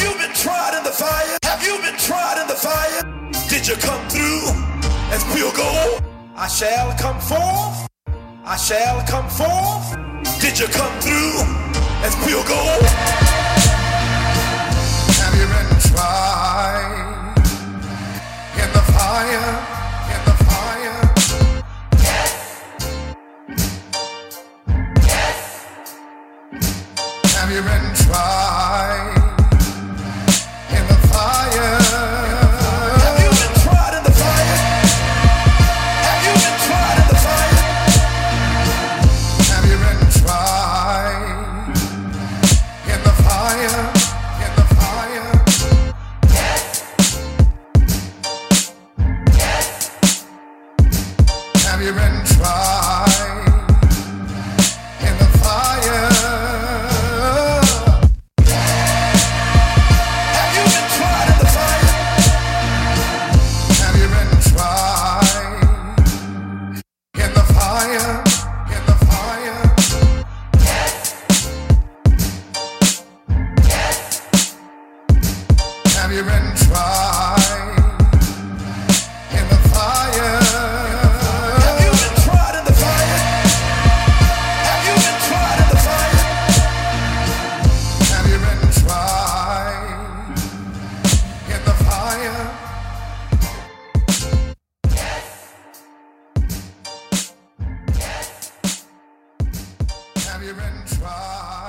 you been tried in the fire? Have you been tried in the fire? Did you come through as pure gold? I shall come forth. I shall come forth. Did you come through as pure gold? Have you been tried in the fire? In the fire? Yes. Yes. Have you been tried in the fire? Have you been tried in the fire? Have you been tried in the fire? Have you been tried in the fire? In the fire? Yes. Yes. Have you been tried in the fire? Have you been tried in the fire? Have you been tried in the fire? In the fire? Yes. Yes. Have you been tried in the fire? Have you been tried in the fire? Have you been tried in the fire? Have you been tried in the fire? Have you been tried?